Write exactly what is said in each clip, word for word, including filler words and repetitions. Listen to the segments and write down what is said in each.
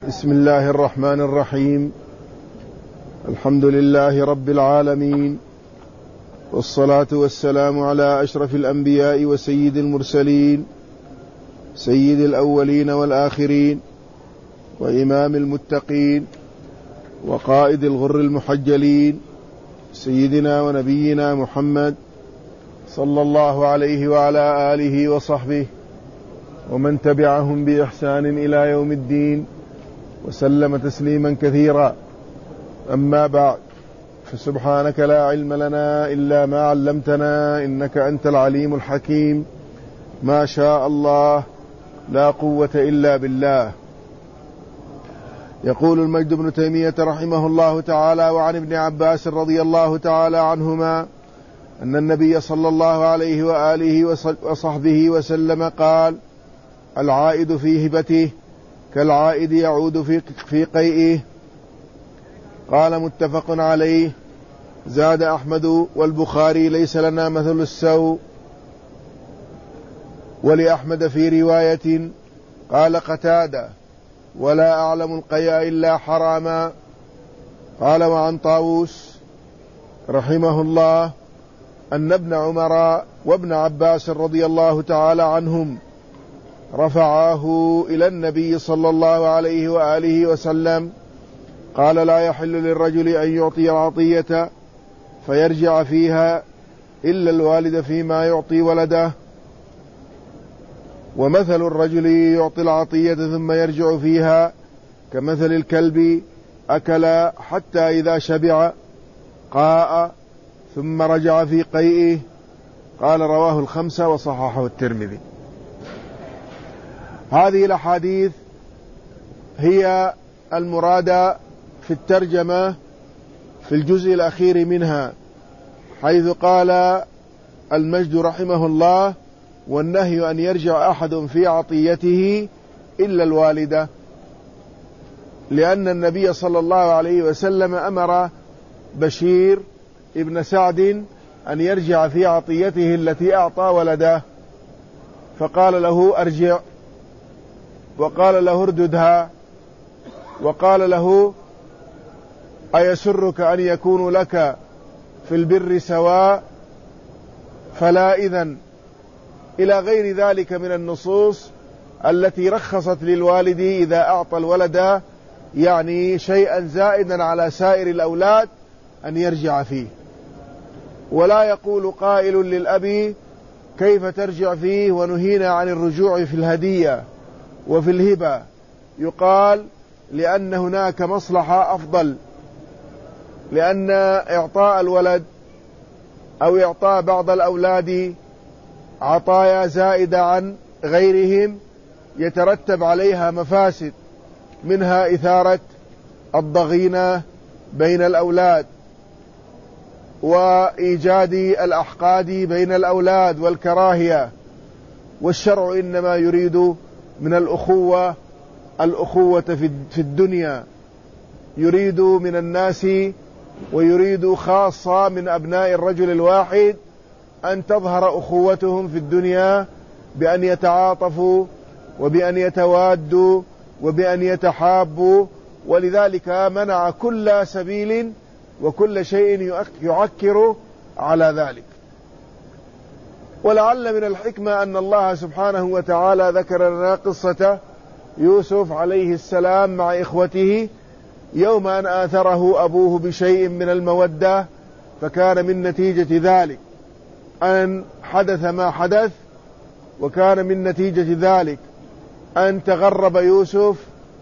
بسم الله الرحمن الرحيم. الحمد لله رب العالمين، والصلاة والسلام على أشرف الأنبياء وسيد المرسلين، سيد الأولين والآخرين، وإمام المتقين، وقائد الغر المحجلين، سيدنا ونبينا محمد صلى الله عليه وعلى آله وصحبه ومن تبعهم بإحسان إلى يوم الدين، وسلم تسليما كثيرا. أما بعد، فسبحانك لا علم لنا إلا ما علمتنا إنك أنت العليم الحكيم. ما شاء الله، لا قوة إلا بالله. يقول المجد بن تيمية رحمه الله تعالى: وعن ابن عباس رضي الله تعالى عنهما أن النبي صلى الله عليه وآله وصحبه وسلم قال: العائد في هبته كالعائد يعود في في قيئه. قال: متفق عليه. زاد أحمد والبخاري: ليس لنا مثل السوء. ولأحمد في رواية قال قتادة: ولا أعلم القيء إلا حراما. قال: وعن طاووس رحمه الله أن ابن عمر وابن عباس رضي الله تعالى عنهم رفعاه إلى النبي صلى الله عليه وآله وسلم، قال: لا يحل للرجل أن يعطي العطية فيرجع فيها إلا الوالد فيما يعطي ولده، ومثل الرجل يعطي العطية ثم يرجع فيها كمثل الكلب أكل حتى إذا شبع قاء ثم رجع في قيئه. قال: رواه الخمسة وصححه الترمذي. هذه الأحاديث هي المرادة في الترجمة في الجزء الأخير منها، حيث قال المجد رحمه الله: والنهي أن يرجع أحد في عطيته إلا الوالدة، لأن النبي صلى الله عليه وسلم أمر بشير ابن سعد أن يرجع في عطيته التي أعطى ولده، فقال له: أرجع، وقال له: ارددها، وقال له: أيسرك أن يكون لك في البر سواء؟ فلا إذن، إلى غير ذلك من النصوص التي رخصت للوالد إذا أعطى الولد يعني شيئا زائدا على سائر الأولاد أن يرجع فيه. ولا يقول قائل للأب: كيف ترجع فيه ونهينا عن الرجوع في الهدية وفي الهبة؟ يقال: لأن هناك مصلحة أفضل، لأن إعطاء الولد أو إعطاء بعض الأولاد عطايا زائدة عن غيرهم يترتب عليها مفاسد، منها إثارة الضغينة بين الأولاد، وإيجاد الأحقاد بين الأولاد والكراهية. والشرع إنما يريد من الأخوة الأخوة في الدنيا، يريد من الناس ويريد خاصة من أبناء الرجل الواحد أن تظهر أخوتهم في الدنيا بأن يتعاطفوا وبأن يتوادوا وبأن يتحابوا، ولذلك منع كل سبيل وكل شيء يعكر على ذلك. ولعل من الحكمة أن الله سبحانه وتعالى ذكر لنا قصة يوسف عليه السلام مع إخوته يوم أن آثره أبوه بشيء من المودة، فكان من نتيجة ذلك أن حدث ما حدث، وكان من نتيجة ذلك أن تغرب يوسف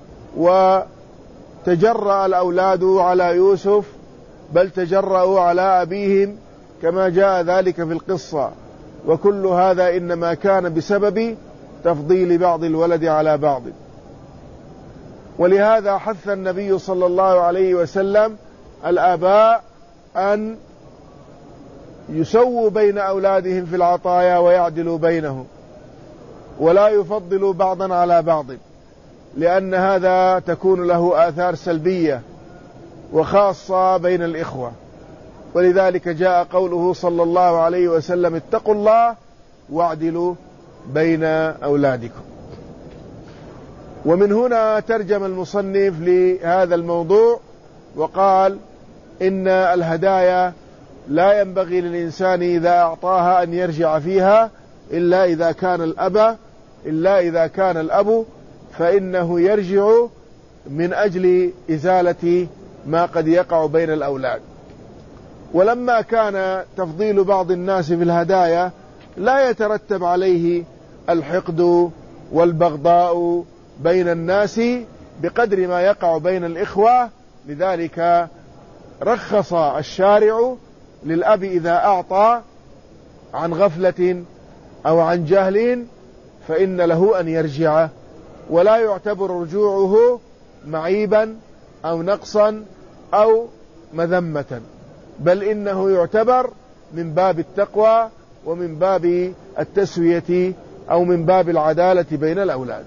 وتجرأ الأولاد على يوسف، بل تجرأوا على أبيهم كما جاء ذلك في القصة. وكل هذا إنما كان بسبب تفضيل بعض الولد على بعض. ولهذا حث النبي صلى الله عليه وسلم الآباء أن يسووا بين أولادهم في العطايا ويعدلوا بينهم، ولا يفضلوا بعضا على بعض، لأن هذا تكون له آثار سلبية وخاصة بين الإخوة. ولذلك جاء قوله صلى الله عليه وسلم: اتقوا الله واعدلوا بين أولادكم. ومن هنا ترجم المصنف لهذا الموضوع وقال إن الهدايا لا ينبغي للإنسان إذا أعطاها أن يرجع فيها إلا إذا كان الأب إلا إذا كان الأب فإنه يرجع من أجل إزالة ما قد يقع بين الأولاد. ولما كان تفضيل بعض الناس في الهدايا لا يترتب عليه الحقد والبغضاء بين الناس بقدر ما يقع بين الإخوة، لذلك رخص الشارع للأب إذا أعطى عن غفلة أو عن جهل فإن له أن يرجع، ولا يعتبر رجوعه معيبا أو نقصا أو مذمة، بل إنه يعتبر من باب التقوى ومن باب التسوية أو من باب العدالة بين الأولاد.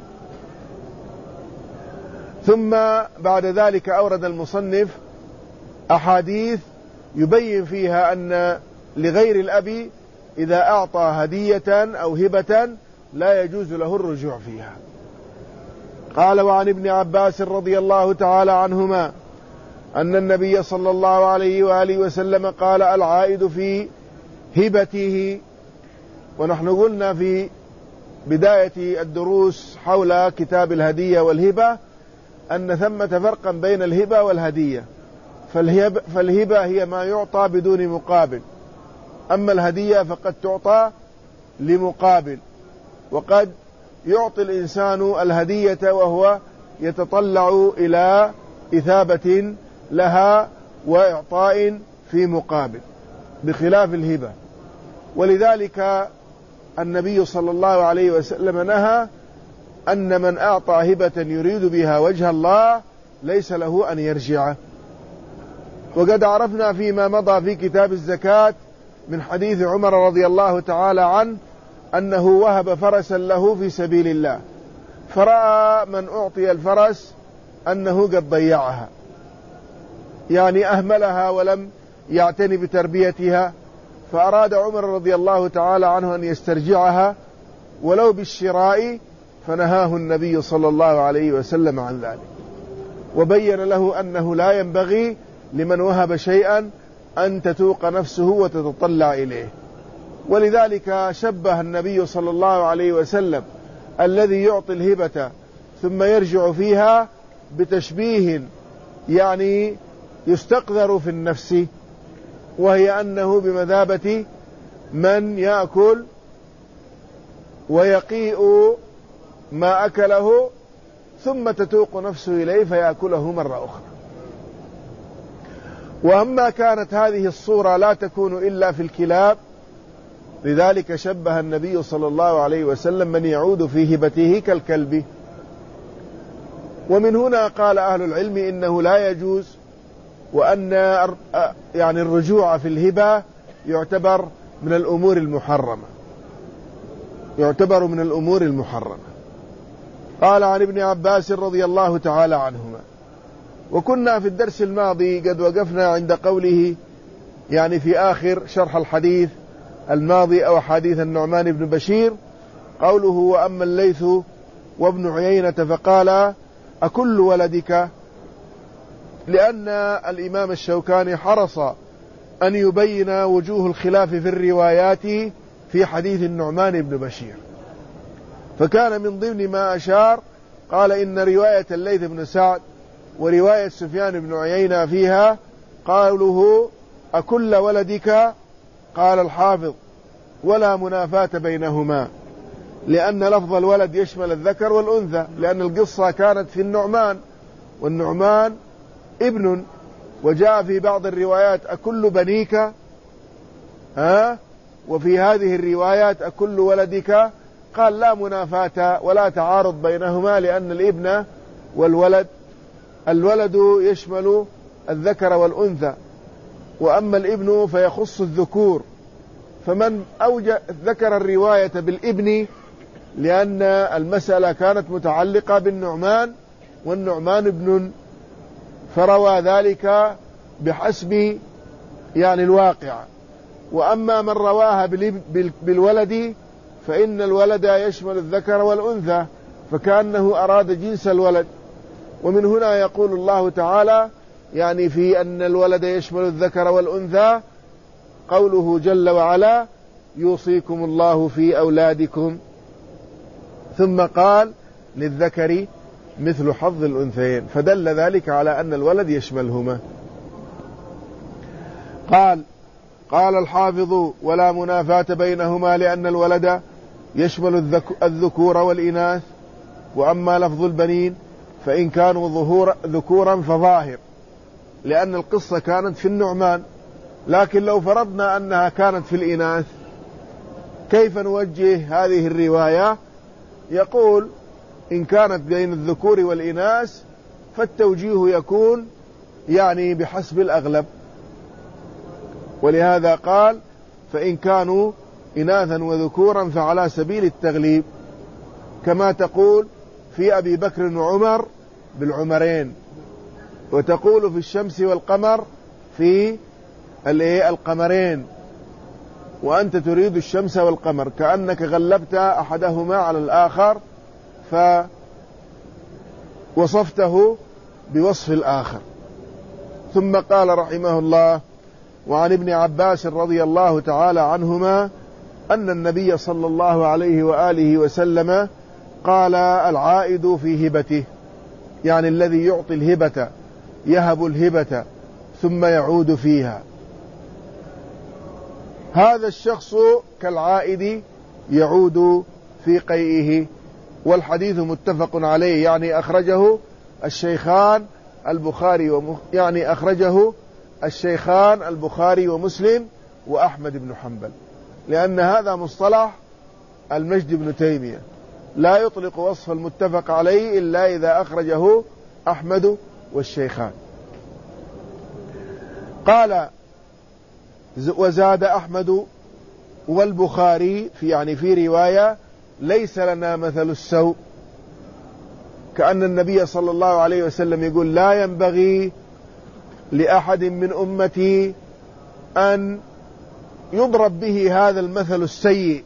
ثم بعد ذلك أورد المصنف أحاديث يبين فيها أن لغير الأب إذا أعطى هدية أو هبة لا يجوز له الرجوع فيها. قال: وعن ابن عباس رضي الله تعالى عنهما أن النبي صلى الله عليه وآله وسلم قال: العائد في هبته. ونحن قلنا في بداية الدروس حول كتاب الهدية والهبة أن ثمة فرقا بين الهبة والهدية، فالهبة, فالهبة هي ما يعطى بدون مقابل، أما الهدية فقد تعطى لمقابل، وقد يعطي الإنسان الهدية وهو يتطلع إلى إثابة لها وإعطاء في مقابل بخلاف الهبة. ولذلك النبي صلى الله عليه وسلم نهى أن من أعطى هبة يريد بها وجه الله ليس له أن يرجع. وقد عرفنا فيما مضى في كتاب الزكاة من حديث عمر رضي الله تعالى عنه أنه وهب فرسا له في سبيل الله، فرأى من أعطي الفرس أنه قد ضيعها، يعني أهملها ولم يعتني بتربيتها، فأراد عمر رضي الله تعالى عنه أن يسترجعها ولو بالشراء، فنهاه النبي صلى الله عليه وسلم عن ذلك، وبين له أنه لا ينبغي لمن وهب شيئا أن تتوق نفسه وتتطلع إليه. ولذلك شبه النبي صلى الله عليه وسلم الذي يعطي الهبة ثم يرجع فيها بتشبيه يعني يستقذر في النفس، وهي أنه بمثابة من يأكل ويقيء ما أكله ثم تتوق نفسه إليه فيأكله مرة أخرى. وأما كانت هذه الصورة لا تكون إلا في الكلاب، لذلك شبه النبي صلى الله عليه وسلم من يعود في هبته كالكلب. ومن هنا قال أهل العلم إنه لا يجوز، وأن يعني الرجوع في الهبة يعتبر من الأمور المحرمة يعتبر من الأمور المحرمة. قال: عن ابن عباس رضي الله تعالى عنهما. وكنا في الدرس الماضي قد وقفنا عند قوله يعني في آخر شرح الحديث الماضي أو حديث النعمان بن بشير، قوله: وأما الليث وابن عيينة فقال: أكل ولدك، لأن الإمام الشوكاني حرص أن يبين وجوه الخلاف في الروايات في حديث النعمان بن بشير، فكان من ضمن ما أشار قال: إن رواية الليث بن سعد ورواية سفيان بن عيينة فيها قوله: أكل ولدك، قال الحافظ: ولا منافاة بينهما، لأن لفظ الولد يشمل الذكر والأنثى، لأن القصة كانت في النعمان، والنعمان ابن، وجاء في بعض الروايات: أكل بنيك، ها، وفي هذه الروايات: أكل ولدك. قال: لا منافاة ولا تعارض بينهما، لأن الابن والولد الولد يشمل الذكر والأنثى، وأما الابن فيخص الذكور، فمن أوجه ذكر الرواية بالابن لأن المسألة كانت متعلقة بالنعمان، والنعمان ابن، فروى ذلك بحسب يعني الواقع. وأما من رواها بالولد فإن الولد يشمل الذكر والأنثى، فكأنه أراد جنس الولد. ومن هنا يقول الله تعالى يعني في أن الولد يشمل الذكر والأنثى قوله جل وعلا يوصيكم الله في أولادكم، ثم قال للذكر مثل حظ الأنثيين، فدل ذلك على أن الولد يشملهما. قال قال الحافظ ولا منافاة بينهما لأن الولد يشمل الذكور والإناث، وأما لفظ البنين فإن كانوا ظهور ذكورا فظاهر، لأن القصة كانت في النعمان، لكن لو فرضنا أنها كانت في الإناث كيف نوجه هذه الرواية؟ يقول إن كانت بين الذكور والإناث فالتوجيه يكون يعني بحسب الأغلب، ولهذا قال فإن كانوا إناثا وذكورا فعلى سبيل التغليب، كما تقول في أبي بكر وعمر بالعمرين، وتقول في الشمس والقمر في القمرين، وأنت تريد الشمس والقمر، كأنك غلبت أحدهما على الآخر فوصفته بوصف الآخر. ثم قال رحمه الله وعن ابن عباس رضي الله تعالى عنهما أن النبي صلى الله عليه وآله وسلم قال العائد في هبته، يعني الذي يعطي الهبة يهب الهبة ثم يعود فيها، هذا الشخص كالعائد يعود في قيئه. والحديث متفق عليه، يعني أخرجه الشيخان البخاري وم... يعني أخرجه الشيخان البخاري ومسلم وأحمد بن حنبل، لأن هذا مصطلح المجد بن تيمية، لا يطلق وصف المتفق عليه إلا إذا أخرجه أحمد والشيخان. قال وزاد أحمد والبخاري في يعني في رواية ليس لنا مثل السوء، كأن النبي صلى الله عليه وسلم يقول لا ينبغي لأحد من أمتي أن يضرب به هذا المثل السيء،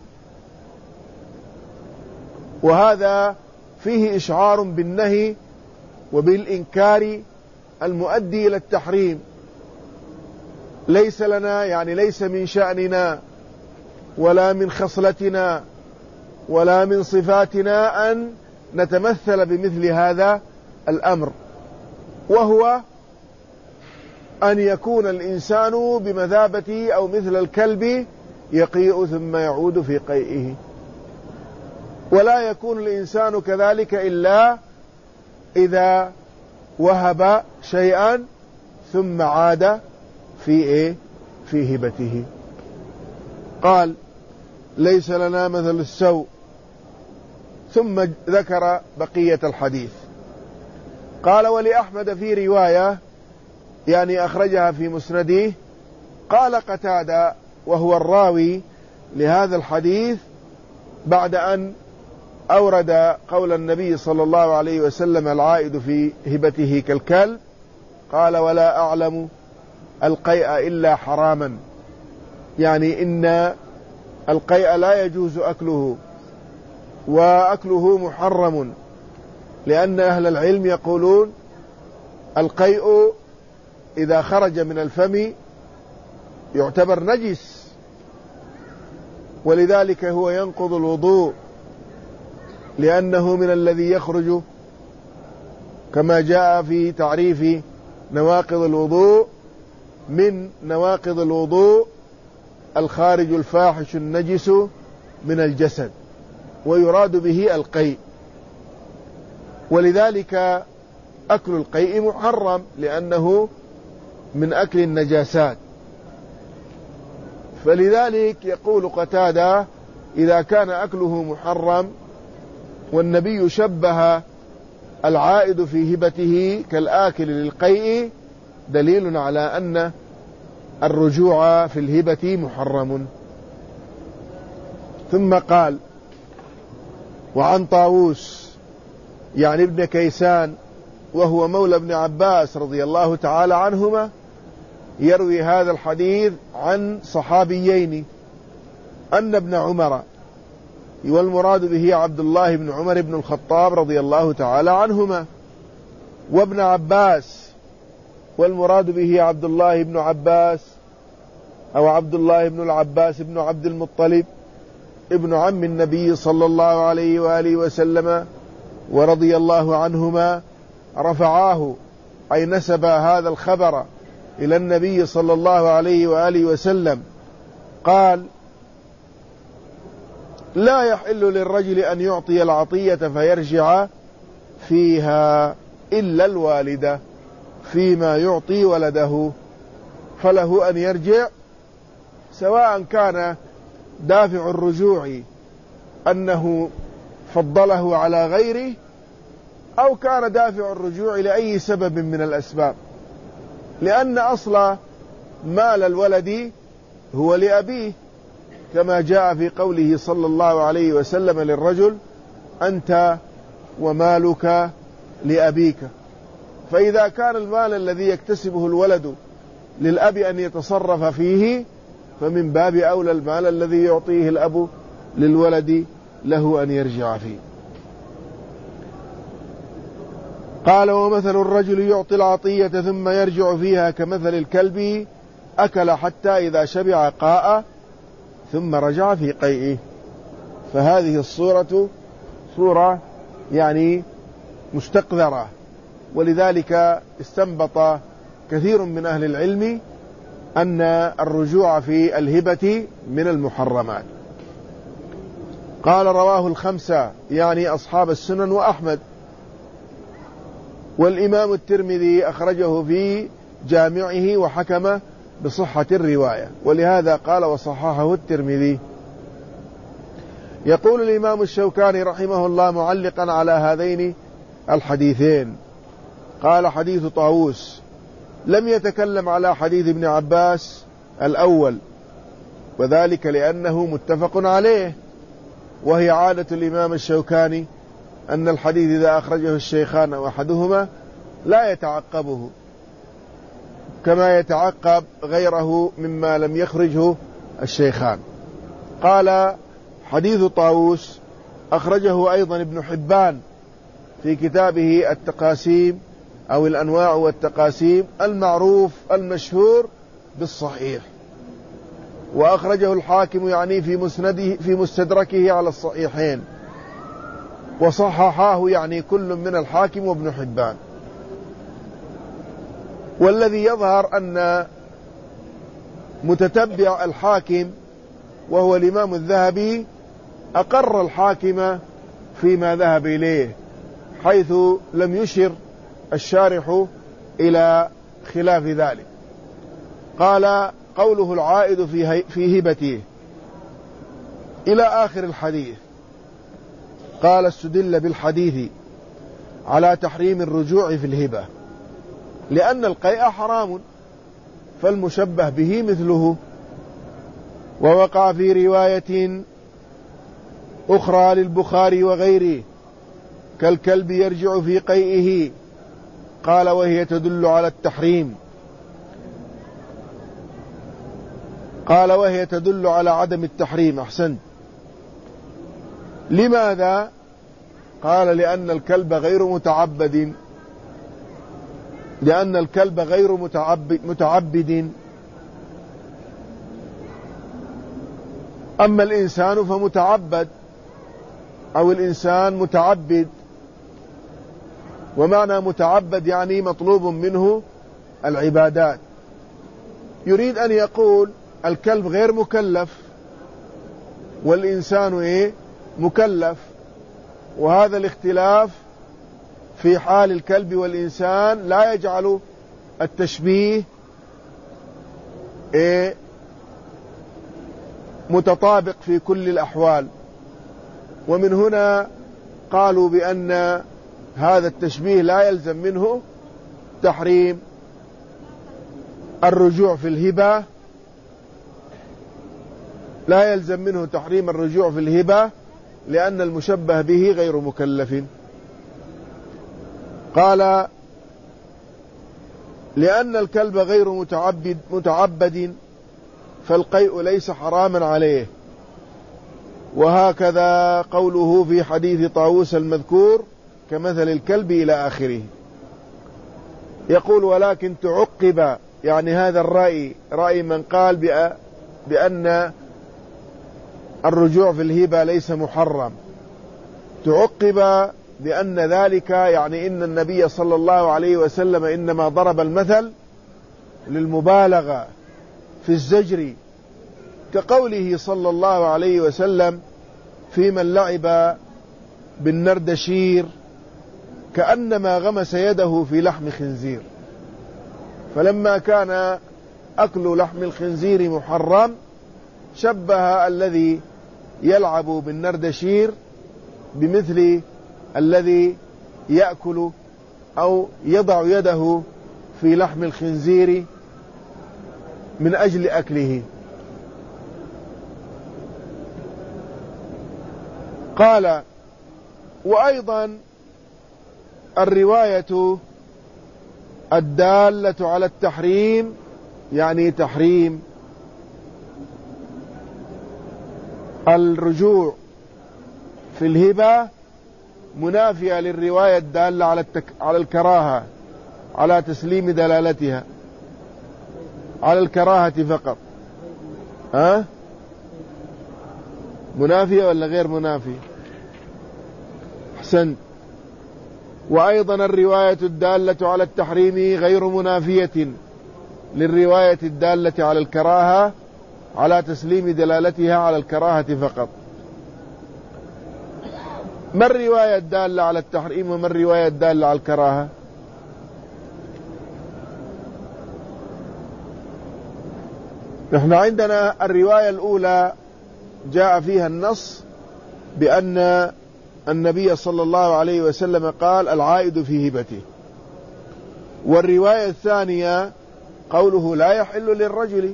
وهذا فيه إشعار بالنهي وبالإنكار المؤدي إلى التحريم. ليس لنا يعني ليس من شأننا ولا من خصلتنا ولا من صفاتنا أن نتمثل بمثل هذا الأمر، وهو أن يكون الإنسان بمثابة أو مثل الكلب يقيء ثم يعود في قيئه، ولا يكون الإنسان كذلك إلا إذا وهب شيئا ثم عاد في إيه؟ في هبته. قال ليس لنا مثل السوء، ثم ذكر بقية الحديث. قال ولأحمد في رواية يعني أخرجها في مسنده، قال قتادة وهو الراوي لهذا الحديث بعد أن أورد قول النبي صلى الله عليه وسلم العائد في هبته كالكلب، قال ولا أعلم القيء إلا حراما، يعني إن القيء لا يجوز أكله وأكله محرم، لأن أهل العلم يقولون القيء إذا خرج من الفم يعتبر نجس، ولذلك هو ينقض الوضوء، لأنه من الذي يخرج كما جاء في تعريف نواقض الوضوء، من نواقض الوضوء الخارج الفاحش النجس من الجسد، ويراد به القيء، ولذلك أكل القيء محرم لأنه من أكل النجاسات. فلذلك يقول قتادة إذا كان أكله محرم والنبي شبه العائد في هبته كالآكل للقيء، دليل على أن الرجوع في الهبة محرم. ثم قال وعن طاووس يعني ابن كيسان وهو مولى ابن عباس رضي الله تعالى عنهما، يروي هذا الحديث عن صحابيين، أن ابن عمر والمراد به عبد الله بن عمر بن الخطاب رضي الله تعالى عنهما، وابن عباس، والمراد به عبد الله بن عباس أو عبد الله بن العباس بن عبد المطلب ابن عم النبي صلى الله عليه وآله وسلم ورضي الله عنهما، رفعاه أي نسب هذا الخبر إلى النبي صلى الله عليه وآله وسلم. قال: لا يحل للرجل أن يعطي العطية فيرجع فيها إلا الوالدة فيما يعطي ولده، فله أن يرجع، سواء كان دافع الرجوع أنه فضله على غيره، أو كان دافع الرجوع لأي سبب من الأسباب، لأن أصل مال الولد هو لأبيه، كما جاء في قوله صلى الله عليه وسلم للرجل: أنت ومالك لأبيك. فإذا كان المال الذي يكتسبه الولد للأب أن يتصرف فيه، فمن باب أولى المال الذي يعطيه الأب للولد له أن يرجع فيه. قال: ومثل الرجل يعطي العطية ثم يرجع فيها كمثل الكلب أكل حتى إذا شبع قاء ثم رجع في قيئه. فهذه الصورة صورة يعني مستقذرة، ولذلك استنبط كثير من أهل العلم أن الرجوع في الهبة من المحرمات. قال: رواه الخمسة يعني أصحاب السنن وأحمد، والإمام الترمذي أخرجه في جامعه وحكم بصحة الرواية، ولهذا قال وصححه الترمذي. يقول الإمام الشوكاني رحمه الله معلقا على هذين الحديثين: قال: حديث طاووس لم يتكلم على حديث ابن عباس الأول، وذلك لأنه متفق عليه، وهي عادة الإمام الشوكاني أن الحديث إذا أخرجه الشيخان أو أحدهما لا يتعقبه كما يتعقب غيره مما لم يخرجه الشيخان. قال: حديث طاووس أخرجه أيضا ابن حبان في كتابه التقاسيم أو الأنواع والتقاسيم المعروف المشهور بالصحيح، وأخرجه الحاكم يعني في مسنده في مستدركه على الصحيحين، وصححاه يعني كل من الحاكم وابن حبان. والذي يظهر أن متتبع الحاكم وهو الإمام الذهبي أقر الحاكم فيما ذهب إليه، حيث لم يشر الشارح إلى خلاف ذلك. قال: قوله العائد في هبته إلى آخر الحديث. قال: استدل بالحديث على تحريم الرجوع في الهبة، لأن القيء حرام، فالمشبه به مثله. ووقع في رواية أخرى للبخاري وغيره: كالكلب يرجع في قيئه. قال: وهي تدل على التحريم. قال: وهي تدل على عدم التحريم. أحسنت. لماذا؟ قال: لأن الكلب غير متعبد لأن الكلب غير متعبد, متعبد أما الإنسان فمتعبد، أو الإنسان متعبد، ومعنى متعبد يعني مطلوب منه العبادات. يريد أن يقول الكلب غير مكلف والإنسان إيه؟ مكلف، وهذا الاختلاف في حال الكلب والإنسان لا يجعل التشبيه إيه؟ متطابق في كل الأحوال. ومن هنا قالوا بأن هذا التشبيه لا يلزم منه تحريم الرجوع في الهبة لا يلزم منه تحريم الرجوع في الهبة لأن المشبه به غير مكلف. قال: لأن الكلب غير متعبد متعبد فالقيء ليس حراما عليه، وهكذا قوله في حديث طاووس المذكور كمثل الكلب إلى آخره. يقول ولكن تعقب، يعني هذا الرأي رأي من قال بأن الرجوع في الهبة ليس محرم، تعقب بأن ذلك يعني إن النبي صلى الله عليه وسلم إنما ضرب المثل للمبالغة في الزجر، كقوله صلى الله عليه وسلم في من لعب بالنردشير كأنما غمس يده في لحم خنزير. فلما كان أكل لحم الخنزير محرم شبه الذي يلعب بالنردشير بمثل الذي يأكل أو يضع يده في لحم الخنزير من أجل أكله. قال وأيضا الرواية الدالة على التحريم، يعني تحريم الرجوع في الهبة، منافية للرواية الدالة على, التك... على الكراهة، على تسليم دلالتها على الكراهة فقط. ها أه؟ منافية ولا غير منافية؟ أحسنت. وأيضا الرواية الدالة على التحريم غير منافية للرواية الدالة على الكراهة على تسليم دلالتها على الكراهة فقط. ما الرواية الدالة على التحريم وما الرواية الدالة على الكراهة؟ نحن عندنا الرواية الأولى جاء فيها النص بأن النبي صلى الله عليه وسلم قال العائد في هبته، والرواية الثانية قوله لا يحل للرجل،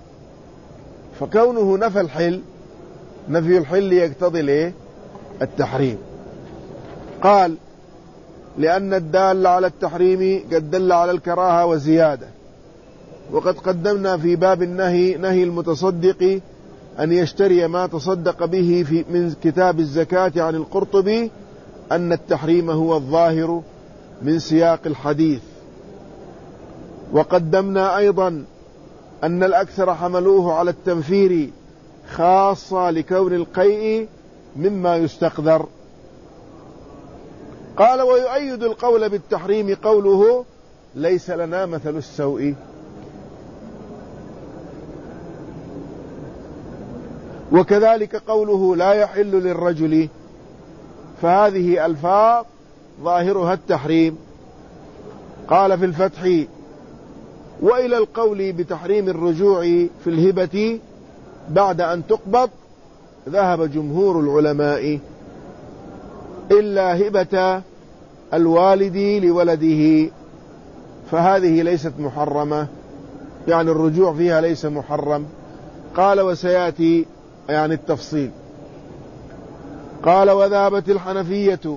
فكونه نفى الحل، نفي الحل يقتضي ليه التحريم. قال لأن الدال على التحريم قد دل على الكراهة وزيادة، وقد قدمنا في باب النهي نهي المتصدق أن يشتري ما تصدق به في من كتاب الزكاة عن القرطبي أن التحريم هو الظاهر من سياق الحديث. وقدمنا أيضا أن الأكثر حملوه على التنفير خاصة لكون القيء مما يستقذر. قال ويؤيد القول بالتحريم قوله ليس لنا مثل السوء. وكذلك قوله لا يحل للرجل، فهذه ألفاظ ظاهرها التحريم. قال في الفتح وإلى القول بتحريم الرجوع في الهبة بعد أن تقبض ذهب جمهور العلماء إلا هبة الوالد لولده، فهذه ليست محرمة، يعني الرجوع فيها ليس محرم. قال وسيأتي يعني التفصيل. قال وذهبت الحنفية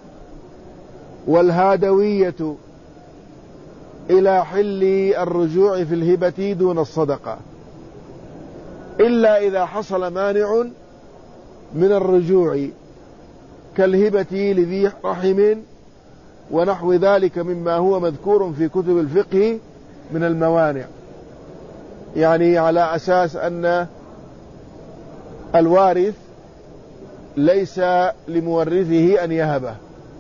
والهادوية إلى حل الرجوع في الهبة دون الصدقة، إلا إذا حصل مانع من الرجوع كالهبة لذي رحم ونحو ذلك مما هو مذكور في كتب الفقه من الموانع، يعني على أساس أن الوارث ليس لمورثه أن يهبه،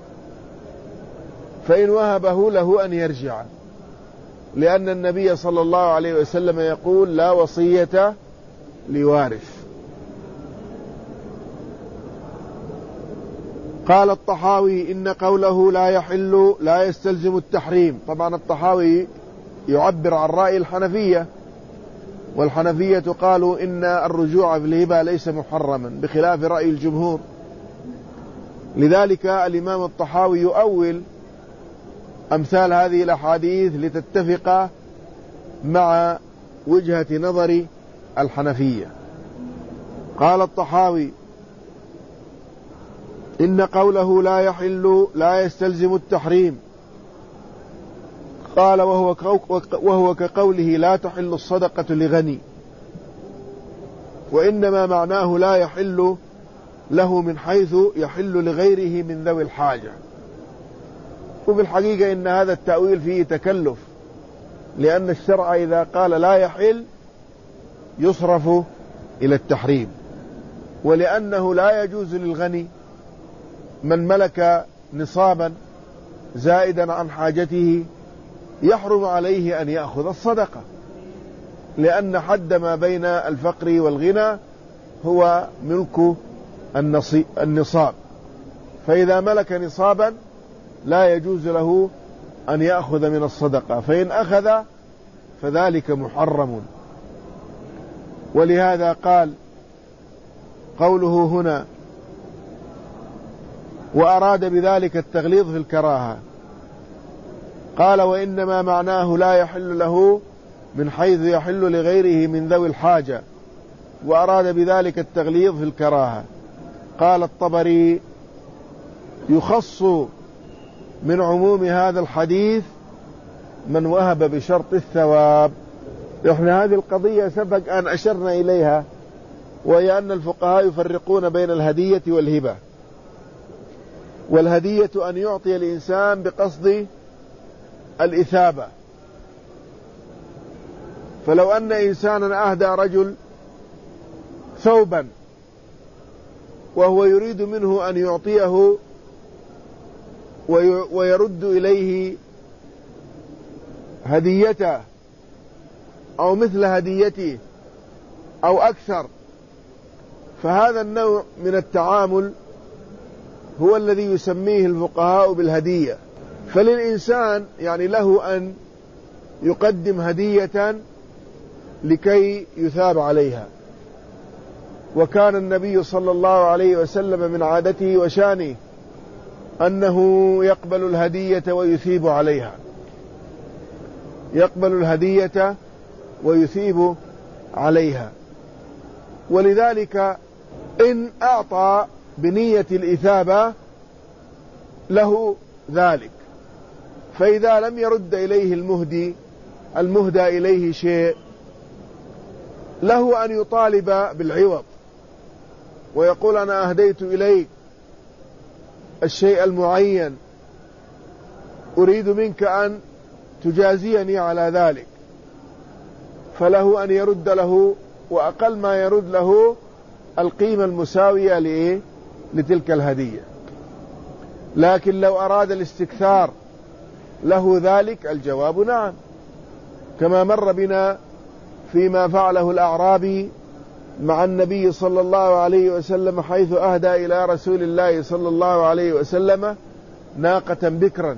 فإن وهبه له أن يرجع، لأن النبي صلى الله عليه وسلم يقول لا وصية لوارث. قال الطحاوي إن قوله لا يحل لا يستلزم التحريم. طبعا الطحاوي يعبر عن رأي الحنفية، والحنفية قالوا إن الرجوع في الهبة ليس محرما بخلاف رأي الجمهور. لذلك الإمام الطحاوي يؤول أمثال هذه الأحاديث لتتفق مع وجهة نظر الحنفية. قال الطحاوي إن قوله لا يحل لا يستلزم التحريم. قال وهو, وهو كقوله لا تحل الصدقة لغني، وإنما معناه لا يحل له من حيث يحل لغيره من ذوي الحاجة. وفي الحقيقة إن هذا التأويل فيه تكلف، لأن الشرع إذا قال لا يحل يصرف إلى التحريم، ولأنه لا يجوز للغني من ملك نصابا زائدا عن حاجته يحرم عليه أن يأخذ الصدقة، لأن حد ما بين الفقر والغنى هو ملك النصاب، فإذا ملك نصابا لا يجوز له أن يأخذ من الصدقة، فإن أخذ فذلك محرم. ولهذا قال قوله هنا وأراد بذلك التغليظ في الكراهة، قال وإنما معناه لا يحل له من حيث يحل لغيره من ذوي الحاجة، وأراد بذلك التغليظ في الكراهة. قال الطبري يخص من عموم هذا الحديث من وهب بشرط الثواب. إحنا هذه القضية سبق أن أشرنا إليها، وهي أن الفقهاء يفرقون بين الهدية والهبة. والهدية أن يعطي الإنسان بقصد الإثابة، فلو أن إنسانا أهدى رجل ثوبا وهو يريد منه أن يعطيه ويرد إليه هديته أو مثل هديته أو أكثر، فهذا النوع من التعامل هو الذي يسميه الفقهاء بالهدية. فللإنسان يعني له أن يقدم هدية لكي يثاب عليها. وكان النبي صلى الله عليه وسلم من عادته وشانه أنه يقبل الهدية ويثيب عليها، يقبل الهدية ويثيب عليها. ولذلك إن أعطى بنية الإثابة له ذلك، فإذا لم يرد إليه المهدي المهدى إليه شيء له أن يطالب بالعوض ويقول أنا أهديت إليك الشيء المعين، أريد منك أن تجازيني على ذلك، فله أن يرد له، وأقل ما يرد له القيمة المساوية لإيه؟ لتلك الهدية. لكن لو أراد الاستكثار له ذلك، الجواب نعم، كما مر بنا فيما فعله الأعرابي مع النبي صلى الله عليه وسلم، حيث أهدى إلى رسول الله صلى الله عليه وسلم ناقة بكرا،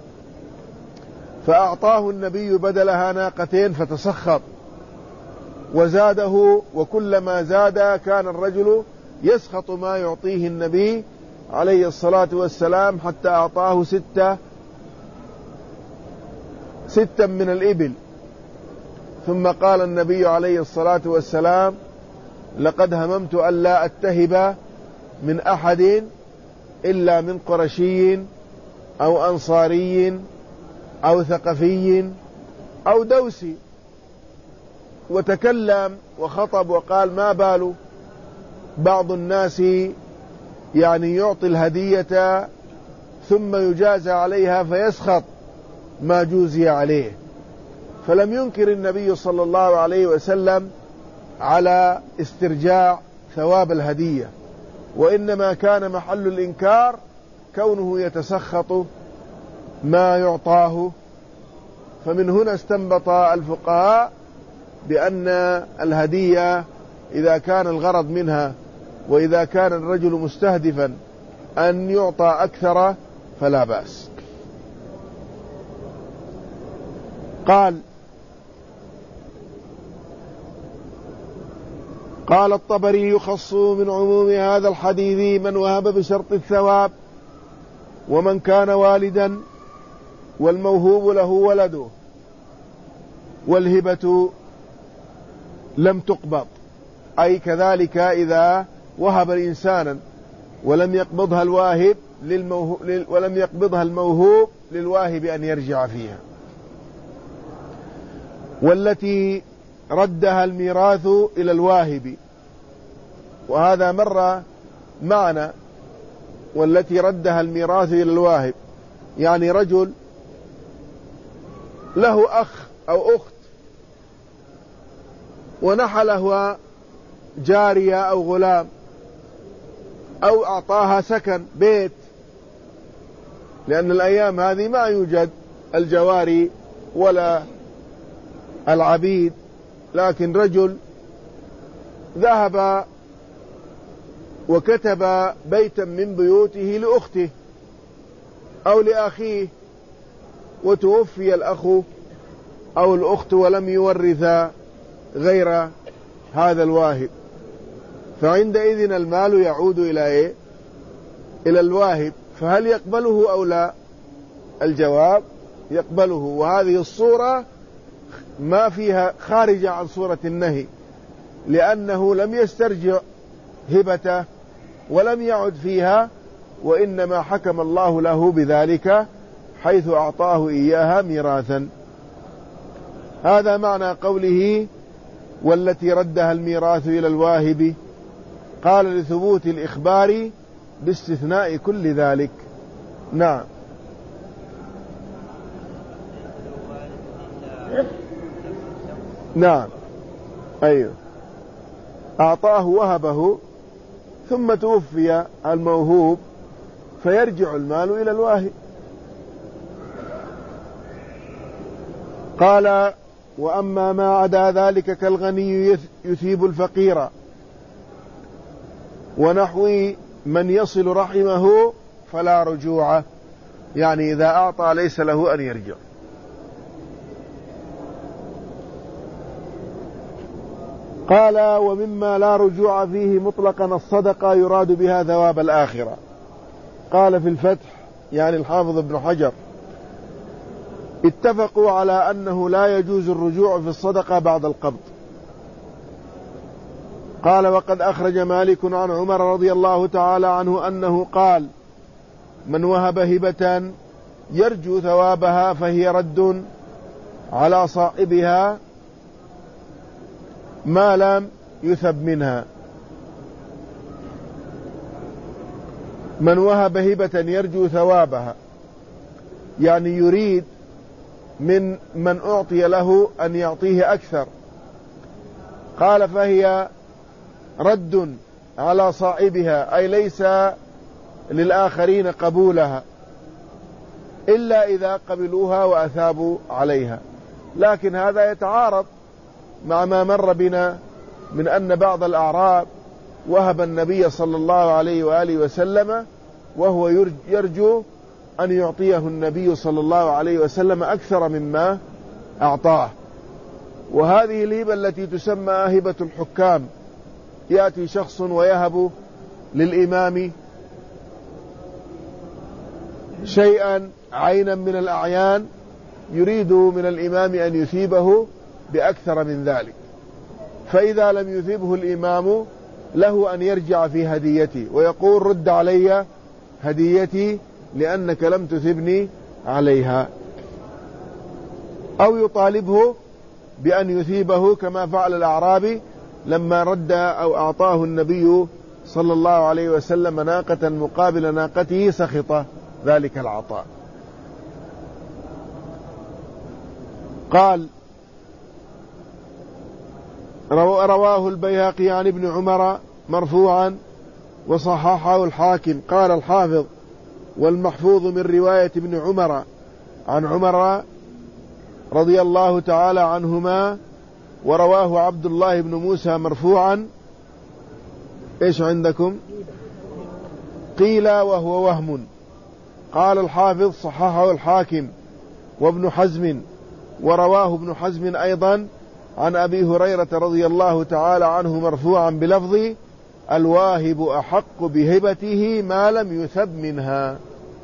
فأعطاه النبي بدلها ناقتين فتسخط وزاده، وكلما زاد كان الرجل يسخط ما يعطيه النبي عليه الصلاة والسلام، حتى أعطاه ستة ستا من الإبل. ثم قال النبي عليه الصلاة والسلام لقد هممت أن لا أتهب من أحد إلا من قرشي أو أنصاري أو ثقفي أو دوسي، وتكلم وخطب وقال ما بال بعض الناس يعني يعطي الهدية ثم يجازى عليها فيسخط ما جوزي عليه. فلم ينكر النبي صلى الله عليه وسلم على استرجاع ثواب الهدية، وإنما كان محل الإنكار كونه يتسخط ما يعطاه. فمن هنا استنبط الفقهاء بأن الهدية إذا كان الغرض منها وإذا كان الرجل مستهدفا أن يعطى أكثر فلا بأس. قال قال الطبري يخص من عموم هذا الحديث من وهب بشرط الثواب، ومن كان والدا والموهوب له ولده، والهبة لم تقبض، أي كذلك إذا وهب الإنسانا ولم يقبضها الواهب للموهوب ولم يقبضها الموهوب للواهب أن يرجع فيها، والتي ردها الميراث إلى الواهب. وهذا مر معنى والتي ردها الميراث إلى الواهب، يعني رجل له أخ أو أخت ونحله جارية أو غلام، أو أعطاها سكن بيت، لأن الأيام هذه ما يوجد الجواري ولا العبيد، لكن رجل ذهب وكتب بيتا من بيوته لأخته أو لأخيه، وتوفي الأخ أو الأخت ولم يورث غير هذا الواهب، فعندئذ المال يعود إلى إيه؟ إلى الواهب. فهل يقبله أو لا؟ الجواب يقبله، وهذه الصورة ما فيها خارجة عن صورة النهي، لأنه لم يسترجع هبته ولم يعد فيها، وإنما حكم الله له بذلك حيث أعطاه إياها ميراثا. هذا معنى قوله والتي ردها الميراث إلى الواهب. قال لثبوت الإخبار باستثناء كل ذلك. نعم. نعم أيوه، أعطاه وهبه ثم توفي الموهوب فيرجع المال إلى الواهب. قال وأما ما عدا ذلك كالغني يثيب الفقير ونحو من يصل رحمه فلا رجوع، يعني إذا أعطى ليس له أن يرجع. قال ومما لا رجوع فيه مطلقا الصدقة يراد بها ثواب الآخرة. قال في الفتح يعني الحافظ ابن حجر اتفقوا على أنه لا يجوز الرجوع في الصدقة بعد القبض. قال وقد أخرج مالك عن عمر رضي الله تعالى عنه أنه قال من وهب هبة يرجو ثوابها فهي رد على صاحبها ما لم يثب منها. من وهب هبة يرجو ثوابها يعني يريد من من أعطي له أن يعطيه أكثر. قال فهي رد على صاحبها أي ليس للآخرين قبولها إلا إذا قبلوها وأثابوا عليها. لكن هذا يتعارض مع ما مر بنا من أن بعض الأعراب وهب النبي صلى الله عليه وآله وسلم وهو يرجو أن يعطيه النبي صلى الله عليه وسلم أكثر مما أعطاه. وهذه الهبة التي تسمى هبة الحكام، يأتي شخص ويهب للإمام شيئا عينا من الأعيان يريد من الإمام أن يثيبه بأكثر من ذلك، فإذا لم يثيبه الإمام له أن يرجع في هديتي ويقول رد علي هديتي لأنك لم تثبني عليها، أو يطالبه بأن يثيبه كما فعل الأعرابي لما رد أو أعطاه النبي صلى الله عليه وسلم ناقة مقابل ناقته سخط ذلك العطاء. قال رواه البيهقي عن ابن عمر مرفوعا وصححه الحاكم. قال الحافظ والمحفوظ من رواية ابن عمر عن عمر رضي الله تعالى عنهما ورواه عبد الله بن موسى مرفوعا. ايش عندكم؟ قيل وهو وهم. قال الحافظ صححه الحاكم وابن حزم، ورواه ابن حزم أيضا عن أبي هريرة رضي الله تعالى عنه مرفوعا بلفظ الواهب أحق بهبته ما لم يثب منها.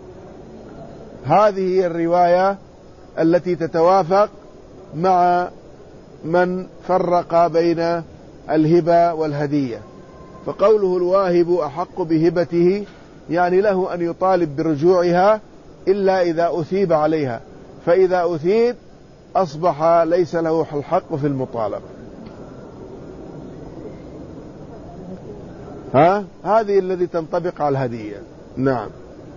هذه هي الرواية التي تتوافق مع من فرق بين الهبة والهدية. فقوله الواهب أحق بهبته يعني له أن يطالب برجوعها إلا إذا أثيب عليها، فإذا أثيب أصبح ليس له الحق في المطالبة. ها هذه الذي تنطبق على الهدية. نعم.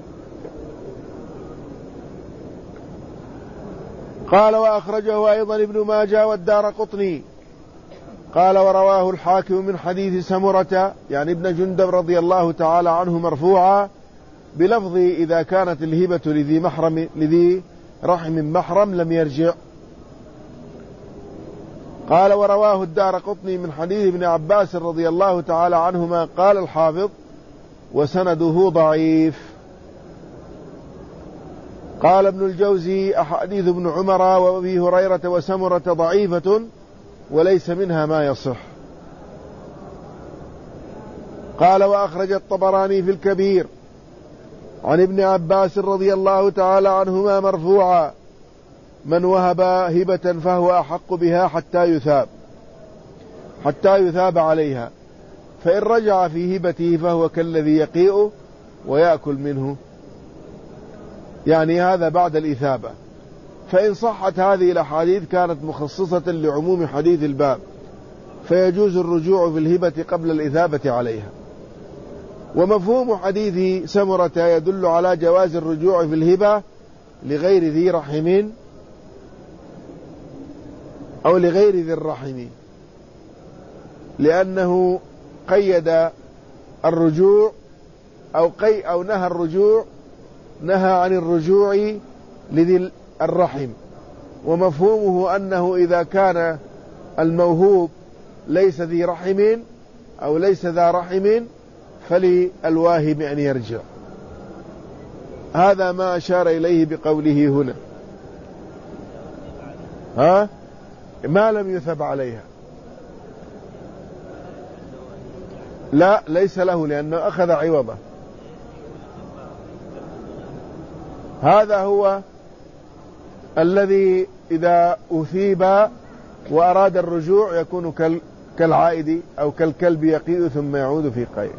قال وأخرجه أيضا ابن ماجه والدارقطني قال ورواه الحاكم من حديث سمرة يعني ابن جندب رضي الله تعالى عنه مرفوعا بلفظ إذا كانت الهبة لذي محرم لذي رحم محرم لم يرجع. قال ورواه الدارقطني من حديث ابن عباس رضي الله تعالى عنهما قال الحافظ وسنده ضعيف. قال ابن الجوزي أحاديث ابن عمر وأبي هريرة وسمرة ضعيفة وليس منها ما يصح. قال وأخرج الطبراني في الكبير عن ابن عباس رضي الله تعالى عنهما مرفوعا من وهب هبة فهو أحق بها حتى يثاب حتى يثاب عليها فإن رجع في هبته فهو كالذي يقيء ويأكل منه، يعني هذا بعد الإثابة. فإن صحت هذه الأحاديث كانت مخصصة لعموم حديث الباب فيجوز الرجوع في الهبة قبل الإثابة عليها. ومفهوم حديث سمرة يدل على جواز الرجوع في الهبة لغير ذي رحم أو لغير ذي الرحم، لأنه قيد الرجوع أو قي أو نهى الرجوع نهى عن الرجوع لذي الرحم. ومفهومه أنه إذا كان الموهوب ليس ذي رحم أو ليس ذا رحم فللواهب أن يرجع. هذا ما أشار إليه بقوله هنا ها ما لم يثب عليها. لا ليس له لأنه أخذ عوضه. هذا هو الذي إذا أثيب وأراد الرجوع يكون كالعائد أو كالكلب يقيء ثم يعود في قيئه.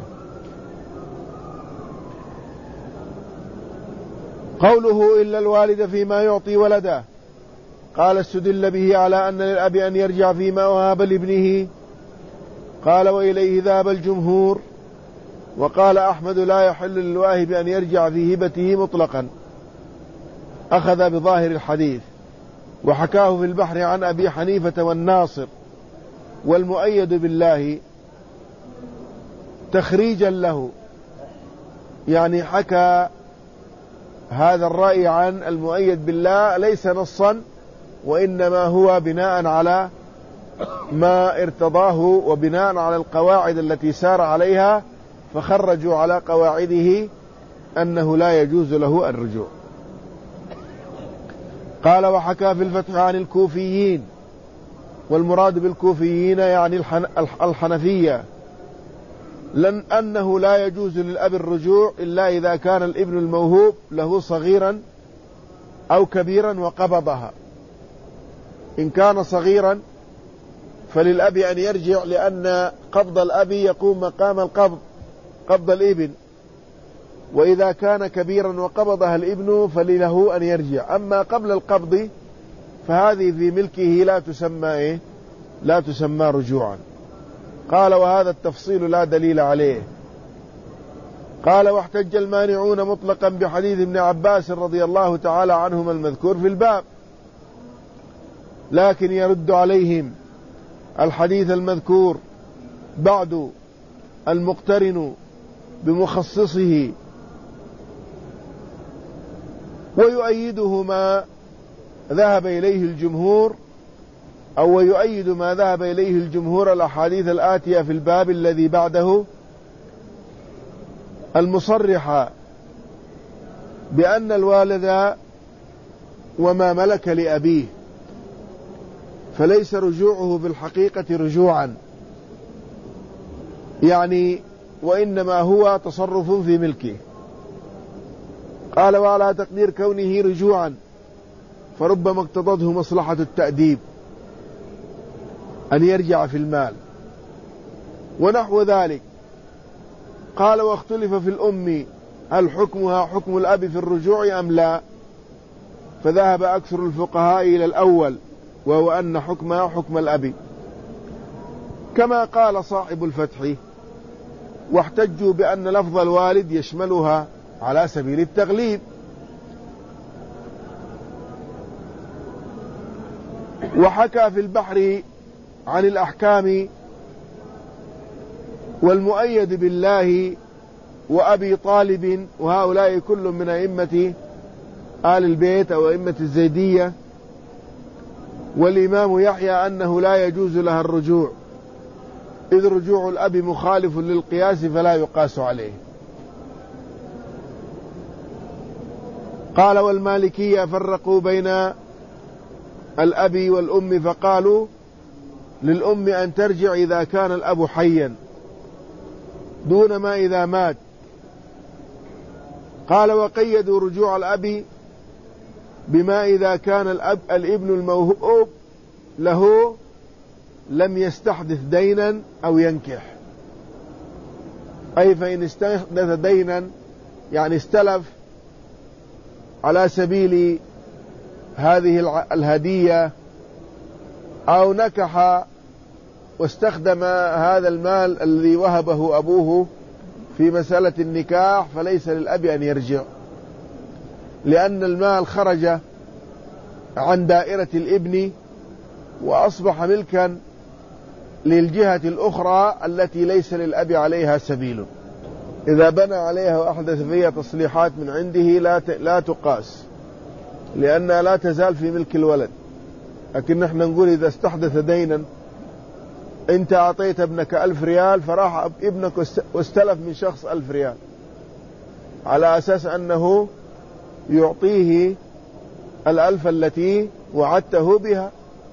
قوله إلا الوالد فيما يعطي ولده قال استدل به على أن للأب أن يرجع فيما وهب لابنه. قال وإليه ذهب الجمهور. وقال أحمد لا يحل للواهب أن يرجع في هبته مطلقا أخذ بظاهر الحديث. وحكاه في البحر عن أبي حنيفة والناصر والمؤيد بالله تخريجا له، يعني حكى هذا الرأي عن المؤيد بالله ليس نصا وإنما هو بناء على ما ارتضاه وبناء على القواعد التي سار عليها، فخرجوا على قواعده أنه لا يجوز له الرجوع. قال وحكى في الفتح عن الكوفيين، والمراد بالكوفيين يعني الحنفية، لأن أنه لا يجوز للأب الرجوع إلا إذا كان الابن الموهوب له صغيرا أو كبيرا وقبضها. إن كان صغيرا فللأب أن يرجع لأن قبض الأب يقوم مقام القبض قبض الابن، وإذا كان كبيرا وقبضها الابن فله أن يرجع. أما قبل القبض فهذه في ملكه لا تسمى إيه؟ لا تسمى رجوعا. قال وهذا التفصيل لا دليل عليه. قال واحتج المانعون مطلقا بحديث ابن عباس رضي الله تعالى عنهما المذكور في الباب، لكن يرد عليهم الحديث المذكور بعد المقترن بمخصصه، ويؤيده ما ذهب إليه الجمهور أو يؤيد ما ذهب إليه الجمهور الأحاديث الآتية في الباب الذي بعده المصرحة بأن الوالد وما ملك لأبيه فليس رجوعه في الحقيقة رجوعا، يعني وإنما هو تصرف في ملكه. قال وعلى تقدير كونه رجوعا فربما اقتضته مصلحة التأديب أن يرجع في المال ونحو ذلك. قال واختلف في الأم هل حكمها حكم الأب في الرجوع أم لا، فذهب أكثر الفقهاء إلى الأول وهو أن حكمها حكم الأب، كما قال صاحب الفتح واحتجوا بأن لفظ الوالد يشملها على سبيل التغليب. وحكى في البحر عن الأحكام والمؤيد بالله وأبي طالب، وهؤلاء كل من أئمة آل البيت أو أئمة الزيدية، والإمام يحيى أنه لا يجوز لها الرجوع، إذ رجوع الأب مخالف للقياس فلا يقاس عليه. قال والمالكية فرقوا بين الأب والأم فقالوا للأم أن ترجع إذا كان الأب حيا دون ما إذا مات. قال وقيدوا رجوع الأب بما إذا كان الأب الابن الموهوب له لم يستحدث دينا أو ينكح، أي فإن استحدث دينا يعني استلف على سبيل هذه الهدية أو نكح واستخدم هذا المال الذي وهبه أبوه في مسألة النكاح فليس للأب أن يرجع، لأن المال خرج عن دائرة الابن وأصبح ملكا للجهة الأخرى التي ليس للأب عليها سبيل. إذا بنى عليها وأحدث فيها تصليحات من عنده لا لا تقاس، لأنها لا تزال في ملك الولد. لكن نحن نقول إذا استحدث دينا، أنت أعطيت ابنك ألف ريال فراح ابنك واستلف من شخص ألف ريال على أساس أنه يعطيه الألف التي وعدته بها،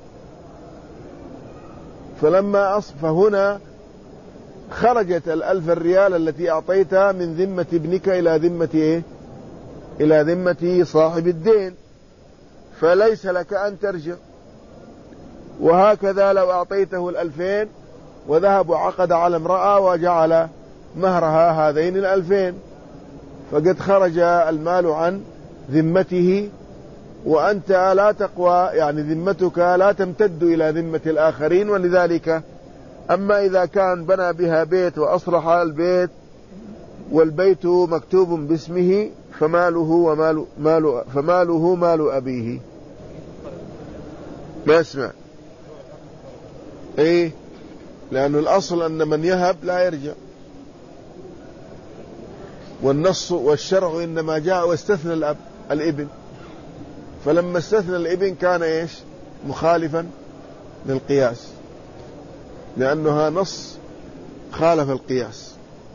فلما أصف هنا خرجت الألف الريال التي أعطيتها من ذمة ابنك إلى ذمة إيه؟ إلى ذمة صاحب الدين، فليس لك أن ترجع. وهكذا لو أعطيته الألفين وذهب وعقد على امرأة وجعل مهرها هذين الألفين فقد خرج المال عن ذمته، وأنت لا تقوى، يعني ذمتك لا تمتد إلى ذمة الآخرين. ولذلك أما إذا كان بنى بها بيت وأصلح البيت والبيت مكتوب باسمه فماله ومال مال فماله مال أبيه. ما اسمع إيه؟ لأنه الأصل أن من يهب لا يرجع، والنص والشرع إنما جاء واستثنى الأب الابن، فلما استثنى الابن كان إيش؟ مخالفا للقياس، لأنها نص خالف القياس.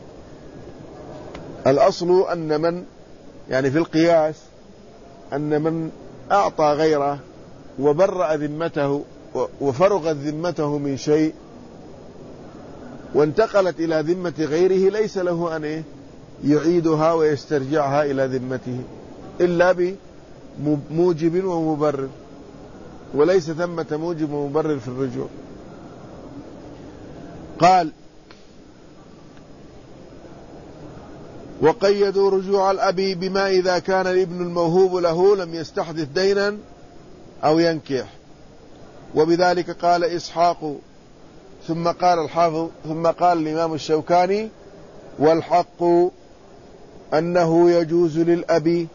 الأصل أن من يعني في القياس أن من أعطى غيره وبرأ ذمته وفرغت ذمته من شيء وانتقلت إلى ذمة غيره ليس له أن يعيدها ويسترجعها إلى ذمته إلا بموجب ومبرر، وليس ثمة موجب ومبرر في الرجوع. قال وقيدوا رجوع الأب بما إذا كان الابن الموهوب له لم يستحدث دينا أو ينكح، وبذلك قال إسحاق. ثم قال الحافظ ثم قال الإمام الشوكاني والحق أنه يجوز للأب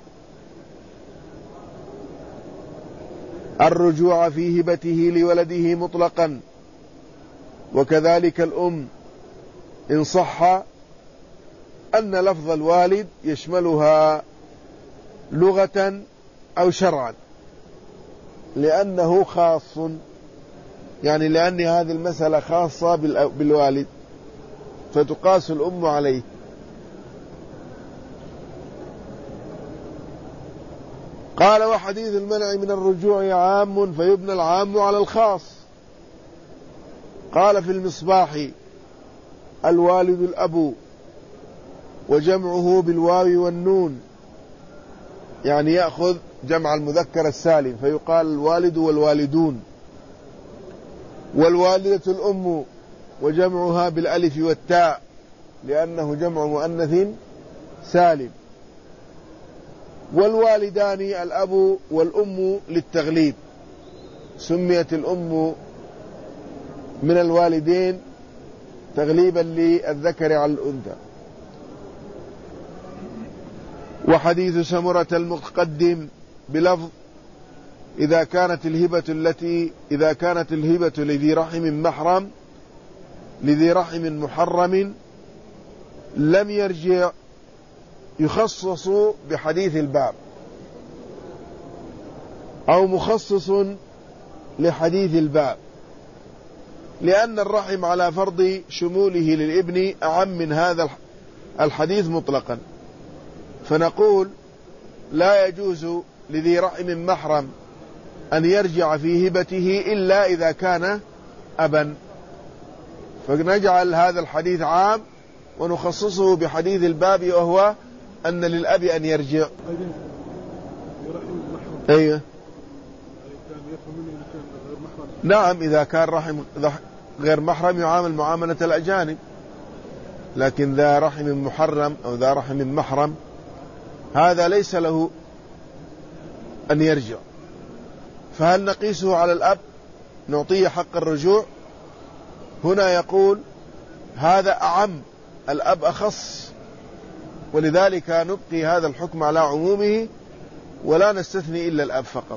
الرجوع في هبته لولده مطلقا، وكذلك الأم إن صح أن لفظ الوالد يشملها لغة أو شرعا، لأنه خاص، يعني لأن هذه المسألة خاصة بالوالد فتقاس الأم عليه. قال وحديث المنع من الرجوع عام فيبنى العام على الخاص. قال في المصباح الوالد الأب وجمعه بالواو والنون، يعني يأخذ جمع المذكر السالم فيقال الوالد والوالدون، والوالدة الأم وجمعها بالألف والتاء لأنه جمع مؤنث سالم، والوالدان الأب والأم للتغليب، سميت الأم من الوالدين تغليبا للذكر على الأنثى. وحديث سمرة المقدم بلفظ إذا كانت الهبة التي إذا كانت الهبة لذي رحم محرم لذي رحم محرم لم يرجع يخصص بحديث الباب أو مخصص لحديث الباب، لأن الرحم على فرض شموله للابن أعم من هذا الحديث مطلقا، فنقول لا يجوز لذي رحم محرم أن يرجع في هبته إلا إذا كان أبا، فنجعل هذا الحديث عام ونخصصه بحديث الباب وهو أن للأب أن يرجع. أيوه نعم، إذا كان رحم غير محرم يعامل معاملة الأجانب، لكن ذا رحم محرم أو ذا رحم محرم هذا ليس له أن يرجع. فهل نقيسه على الأب نعطيه حق الرجوع؟ هنا يقول هذا أعم، الأب أخص، ولذلك نبقي هذا الحكم على عمومه ولا نستثني إلا الأب فقط،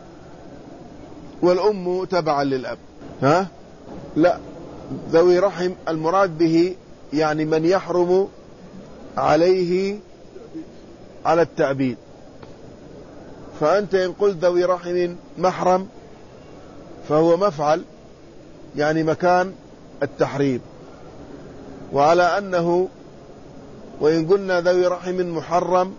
والأم تبعا للأب. ها؟ لا، ذوي رحم المراد به يعني من يحرم عليه على التعبيد. فأنت إن قلت ذوي رحم محرم فهو مفعل يعني مكان التحريم، وعلى أنه وإن قلنا ذوي رحم محرم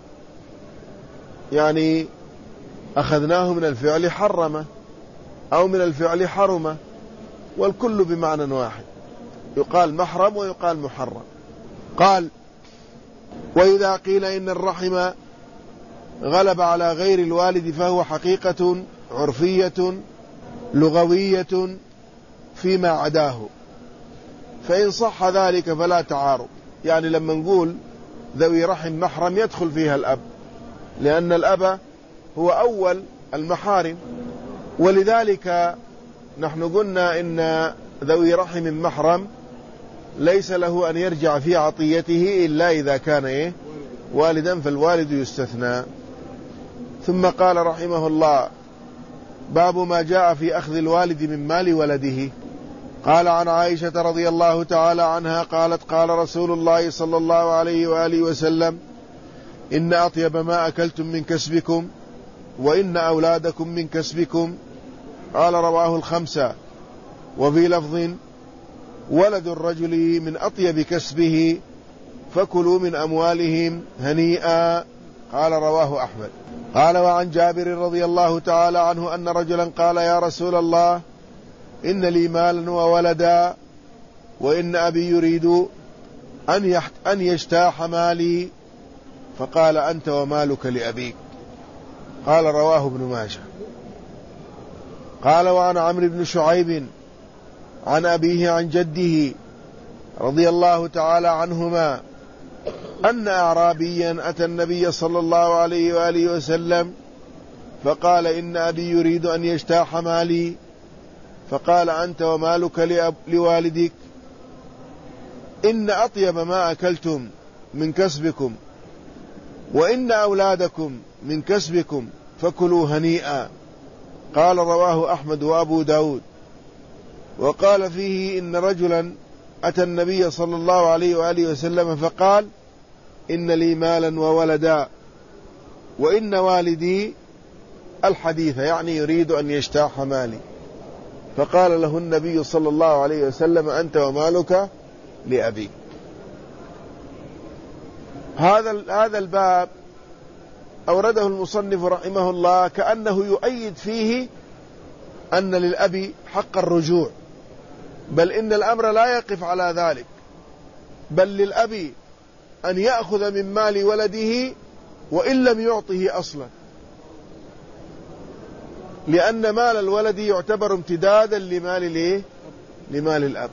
يعني أخذناه من الفعل حرم أو من الفعل حرم، والكل بمعنى واحد، يقال محرم ويقال محرم. قال وإذا قيل إن الرحم غلب على غير الوالد فهو حقيقة عرفية لغوية فيما عداه، فإن صح ذلك فلا تعارض. يعني لما نقول ذوي رحم محرم يدخل فيها الأب، لأن الأب هو أول المحارم، ولذلك نحن قلنا إن ذوي رحم محرم ليس له أن يرجع في عطيته إلا إذا كان إيه؟ والدا، فالوالد يستثنى. ثم قال رحمه الله باب ما جاء في أخذ الوالد من مال ولده. قال عن عائشة رضي الله تعالى عنها قالت قال رسول الله صلى الله عليه وآله وسلم إن أطيب ما أكلتم من كسبكم وإن أولادكم من كسبكم. قال رواه الخمسة. وفي لفظ ولد الرجل من أطيب كسبه فكلوا من أموالهم هنيئا. قال رواه أحمد. قال وعن جابر رضي الله تعالى عنه أن رجلا قال يا رسول الله إن لي مالا وولدا وإن أبي يريد أن, أن يجتاح مالي، فقال أنت ومالك لأبيك. قال رواه ابن ماجه. قال وعن عمرو بن شعيب عن أبيه عن جده رضي الله تعالى عنهما أن أعرابيا أتى النبي صلى الله عليه وآله وسلم فقال إن أبي يريد أن يجتاح مالي، فقال أنت ومالك لوالدك. إن أطيب ما أكلتم من كسبكم وإن أولادكم من كسبكم فكلوا هنيئا. قال رواه أحمد وأبو داود. وقال فيه إن رجلا أتى النبي صلى الله عليه وآله وسلم فقال إن لي مالا وولدا وإن والدي الحديث، يعني يريد أن يجتاح مالي، فقال له النبي صلى الله عليه وسلم أنت ومالك لأبيك. هذا هذا الباب أورده المصنف رحمه الله كأنه يؤيد فيه أن للأب حق الرجوع، بل إن الأمر لا يقف على ذلك، بل للأب أن يأخذ من مال ولده وإن لم يعطه أصلا، لأن مال الولد يعتبر امتدادا لمال الايه؟ لمال الأب،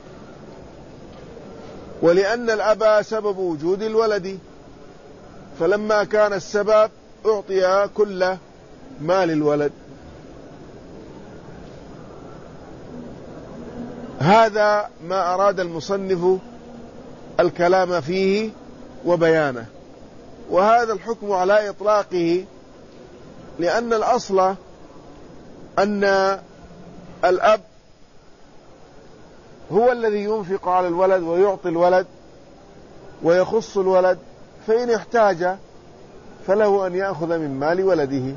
ولأن الأب سبب وجود الولد، فلما كان السبب أعطي كل مال الولد. هذا ما أراد المصنف الكلام فيه وبيانه. وهذا الحكم على إطلاقه، لأن الأصل أن الأب هو الذي ينفق على الولد ويعطي الولد ويخص الولد، فإن احتاج فله أن يأخذ من مال ولده،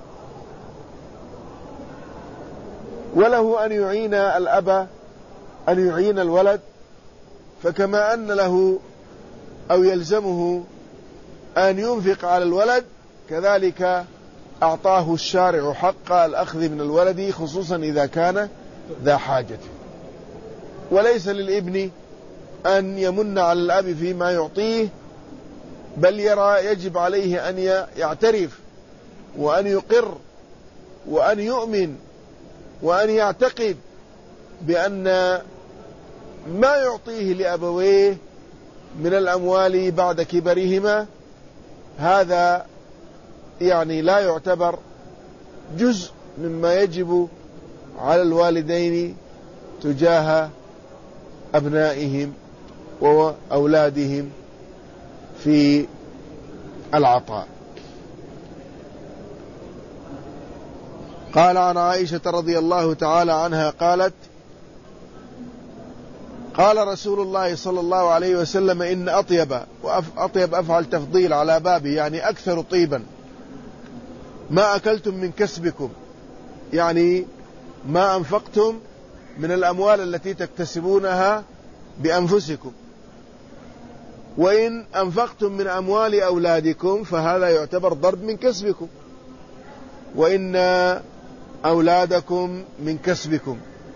وله أن يعين الأب أن يعين الولد، فكما أن له أو يلزمه أن ينفق على الولد، كذلك أعطاه الشارع حق الأخذ من الولد، خصوصا إذا كان ذا حاجة. وليس للابن أن يمن على الأب فيما يعطيه، بل يرى يجب عليه أن يعترف وأن يقر وأن يؤمن وأن يعتقد بأن ما يعطيه لأبويه من الأموال بعد كبرهما هذا يعني لا يعتبر جزء مما يجب على الوالدين تجاه أبنائهم وأولادهم في العطاء. قال عن عائشة رضي الله تعالى عنها قالت: قال رسول الله صلى الله عليه وسلم: إن أطيب، وأطيب أفعل تفضيل على بابه، يعني أكثر طيبا، ما أكلتم من كسبكم، يعني ما أنفقتم من الأموال التي تكتسبونها بأنفسكم، وإن أنفقتم من أموال أولادكم فهذا يعتبر ضرب من كسبكم، وإن أولادكم من كسبكم.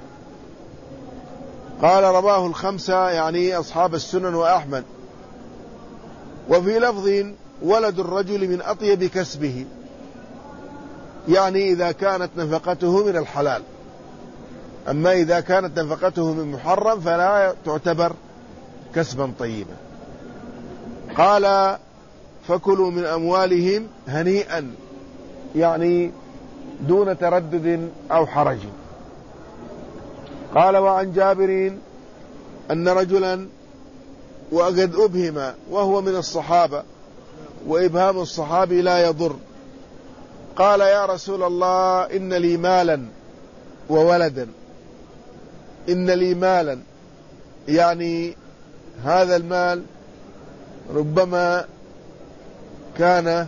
قال: رواه الخمسة، يعني أصحاب السنن وأحمد. وفي لفظ: ولد الرجل من أطيب كسبه، يعني إذا كانت نفقته من الحلال، أما إذا كانت نفقته من محرم فلا تعتبر كسبا طيبا. قال: فكلوا من أموالهم هنيئا، يعني دون تردد أو حرج. قال: وعن جابر أن رجلا وقد أبهم وهو من الصحابة، وإبهام الصحابي لا يضر، قال: يا رسول الله، إن لي مالا وولدا. إن لي مالا، يعني هذا المال ربما كان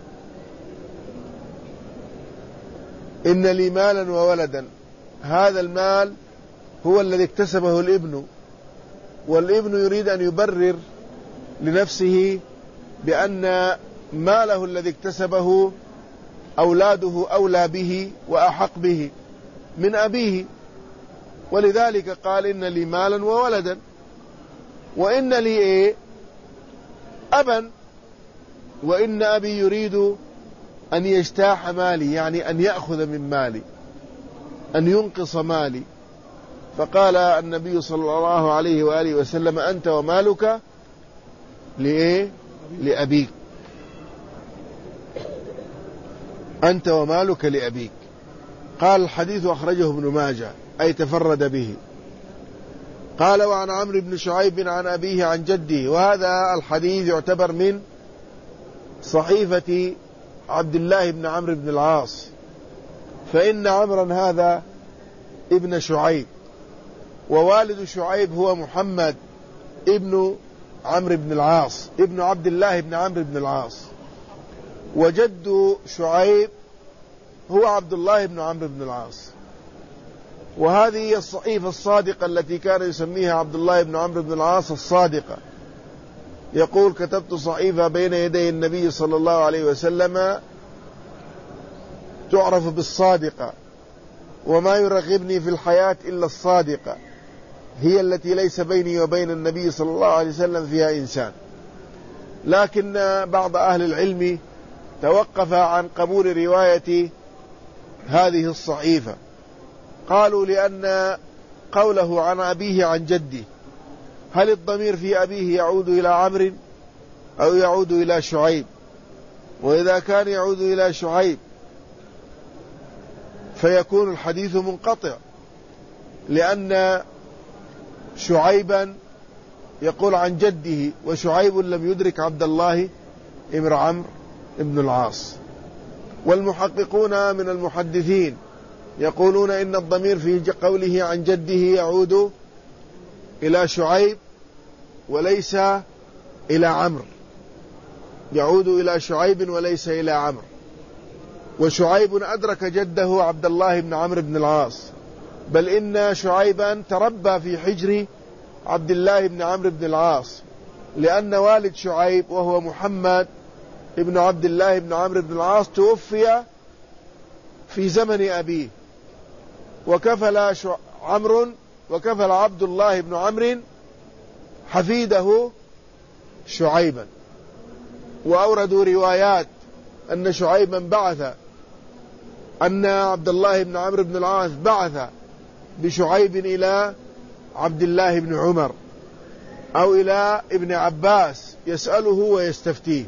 إن لي مالا وولدا، هذا المال هو الذي اكتسبه الابن، والابن يريد أن يبرر لنفسه بأن ماله الذي اكتسبه أولاده أولى به وأحق به من أبيه، ولذلك قال: إن لي مالا وولدا. وإن لي إيه؟ أبا، وإن أبي يريد أن يجتاح مالي، يعني أن يأخذ من مالي، أن ينقص مالي. فقال النبي صلى الله عليه وآله وسلم: أنت ومالك لإيه؟ لأبيك، أنت ومالك لأبيك. قال: الحديث أخرجه ابن ماجه، أي تفرد به. قال: وعن عمرو بن شعيب عن أبيه عن جده، وهذا الحديث يعتبر من صحيفة عبد الله بن عمرو بن العاص، فإن عمرا هذا ابن شعيب، ووالد شعيب هو محمد ابن عمرو بن العاص ابن عبد الله بن عمرو بن العاص، وجد شعيب هو عبد الله بن عمرو بن العاص. وهذه هي الصحيفة الصادقة التي كان يسميها عبد الله بن عمرو بن العاص الصادقة. يقول: كتبت صحيفة بين يدي النبي صلى الله عليه وسلم تعرف بالصادقة، وما يرغبني في الحياة إلا الصادقة، هي التي ليس بيني وبين النبي صلى الله عليه وسلم فيها إنسان. لكن بعض أهل العلم توقف عن قبول رواية هذه الصحيفة، قالوا: لأن قوله عن أبيه عن جده، هل الضمير في أبيه يعود إلى عمرو أو يعود إلى شعيب؟ وإذا كان يعود إلى شعيب فيكون الحديث منقطع، لأن شعيبا يقول عن جده، وشعيب لم يدرك عبد الله ابن عمرو بن العاص. والمحققون من المحدثين يقولون إن الضمير في قوله عن جده يعود إلى شعيب وليس إلى عمرو، يعود إلى شعيب وليس إلى عمرو. وشعيب أدرك جده عبد الله بن عمرو بن العاص، بل إن شعيبا تربى في حجر عبد الله بن عمرو بن العاص، لأن والد شعيب وهو محمد ابن عبد الله بن عمرو بن العاص توفي في زمن أبيه، وكفل عمرو وكفل عبد الله بن عمرو حفيده شعيبا. وأوردوا روايات أن شعيبا بعث أن عبد الله بن عمرو بن العاص بعث بشعيب إلى عبد الله بن عمر أو إلى ابن عباس يسأله ويستفتيه،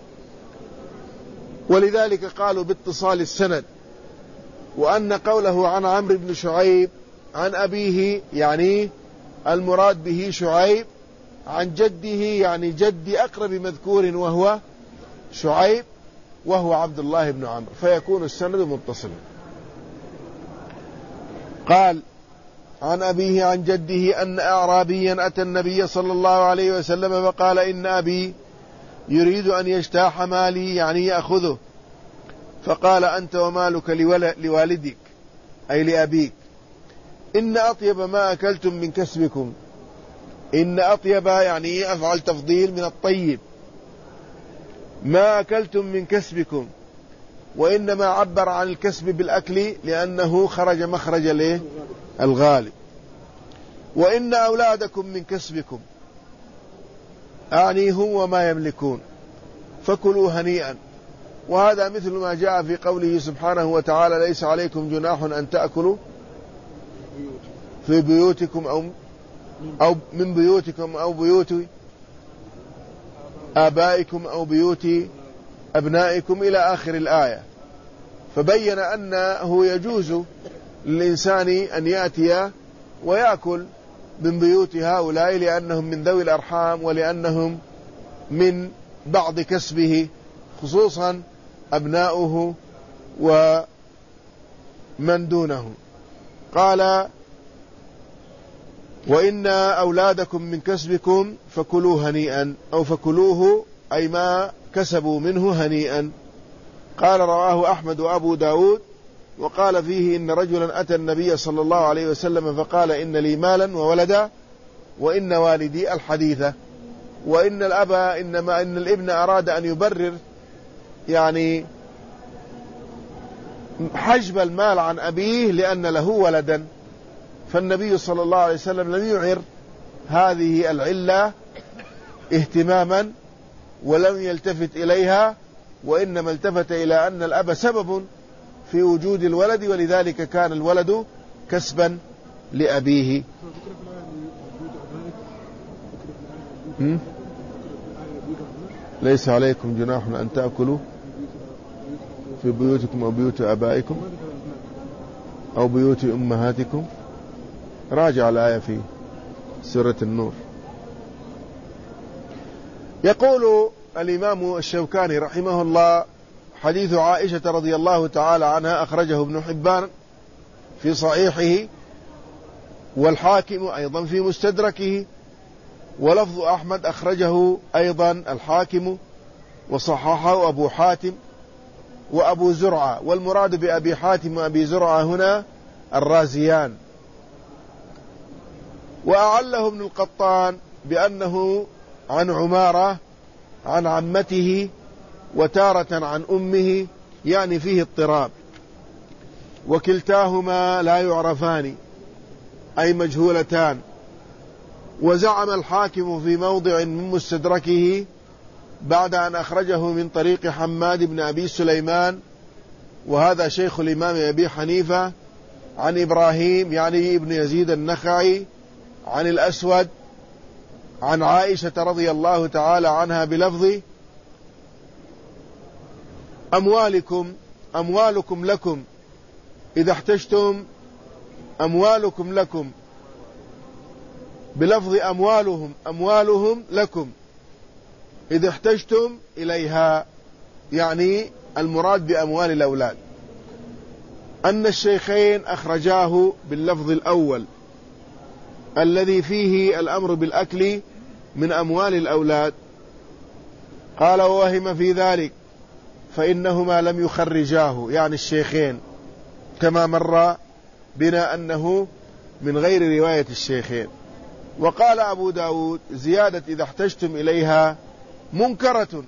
ولذلك قالوا باتصال السند. وأن قوله عن عمرو بن شعيب عن أبيه يعني المراد به شعيب، عن جده يعني جد أقرب مذكور وهو شعيب وهو عبد الله بن عمرو، فيكون السند متصلا. قال عن أبيه عن جده أن أعرابيا أتى النبي صلى الله عليه وسلم فقال إن أبي يريد أن يجتاح مالي يعني يأخذه، فقال أنت ومالك لوالدك أي لأبيك، إن أطيب ما أكلتم من كسبكم. إن أطيب يعني أفعل تفضيل من الطيب، ما أكلتم من كسبكم، وإنما عبر عن الكسب بالأكل لأنه خرج مخرج له الغالب. وإن أولادكم من كسبكم أعني هم وما يملكون، فكلوا هنيئا. وهذا مثل ما جاء في قوله سبحانه وتعالى ليس عليكم جناح أن تأكلوا في بيوتكم أو, أو من بيوتكم أو بيوت آبائكم أو بيوت أبنائكم إلى آخر الآية. فبين أنه يجوز للإنسان أن يأتي ويأكل من بيوت هؤلاء لأنهم من ذوي الأرحام ولأنهم من بعض كسبه، خصوصا أبناؤه ومن دونه. قال وإن أولادكم من كسبكم فكلوا هنيئا، أو فكلوه أي ما كسبوا منه هنيئا. قال رواه أحمد وأبو داود، وقال فيه إن رجلا أتى النبي صلى الله عليه وسلم فقال إن لي مالا وولدا وإن والدي الحديثة. وإن الأب إنما إن الابن أراد أن يبرر يعني حجب المال عن أبيه لأن له ولدا، فالنبي صلى الله عليه وسلم لم يعر هذه العلة اهتماما ولم يلتفت إليها، وإنما التفت إلى أن الأب سبب في وجود الولد، ولذلك كان الولد كسبا لأبيه. ليس عليكم جناح أن تأكلوا في بيوتكم أو بيوت آبائكم أو بيوت أمهاتكم. راجع الآية في سورة النور. يقول الإمام الشوكاني رحمه الله حديث عائشة رضي الله تعالى عنها أخرجه ابن حبان في صحيحه، والحاكم أيضا في مستدركه، ولفظ أحمد أخرجه أيضا الحاكم وصححه أبو حاتم وأبو زرعة، والمراد بأبي حاتم وأبي زرعة هنا الرازيان. وأعله ابن القطان بأنه عن عمارة عن عمته وتارة عن أمه، يعني فيه اضطراب، وكلتاهما لا يعرفان أي مجهولتان. وزعم الحاكم في موضع من مستدركه بعد أن أخرجه من طريق حماد بن أبي سليمان، وهذا شيخ الإمام أبي حنيفة، عن إبراهيم يعني ابن يزيد النخعي عن الأسود عن عائشة رضي الله تعالى عنها بلفظ أموالكم أموالكم لكم إذا احتجتم، أموالكم لكم بلفظ أموالهم أموالهم لكم إذا احتجتم إليها، يعني المراد بأموال الأولاد، أن الشيخين أخرجاه باللفظ الأول الذي فيه الأمر بالأكل من أموال الأولاد. قال ووهم في ذلك فإنهما لم يخرجاه، يعني الشيخين، كما مر بنا أنه من غير رواية الشيخين. وقال أبو داود زيادة إذا احتجتم إليها منكرة.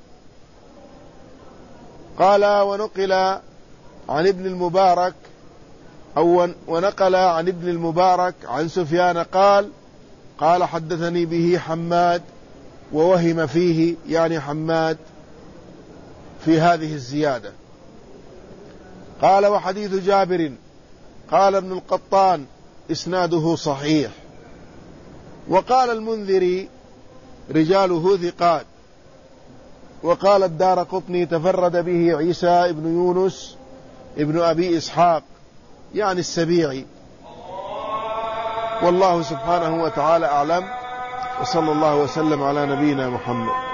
قال ونقل عن ابن المبارك أو ونقل عن ابن المبارك عن سفيان قال قال حدثني به حماد ووهم فيه، يعني حماد في هذه الزيادة. قال وحديث جابر قال ابن القطان إسناده صحيح. وقال المنذري رجاله ثقات. وقال الدارقطني تفرد به عيسى ابن يونس ابن أبي إسحاق، يعني السبيعي. والله سبحانه وتعالى أعلم، وصلى الله وسلم على نبينا محمد.